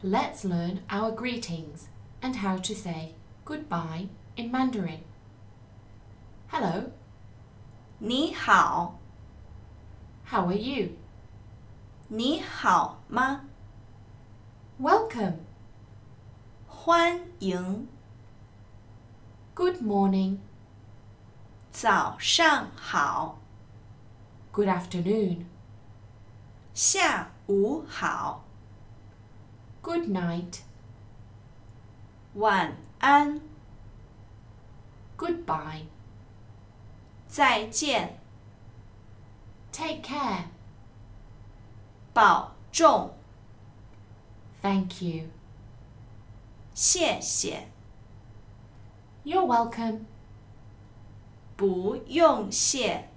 Let's learn our greetings and how to say goodbye in Mandarin. Hello, 你好， how are you? 你好吗？ Welcome, 欢迎， good morning, 早上好， good afternoon, 下午好， good night, 晚安， goodbye, 再见， take care, 保重， thank you, 谢谢， you're welcome, 不用谢。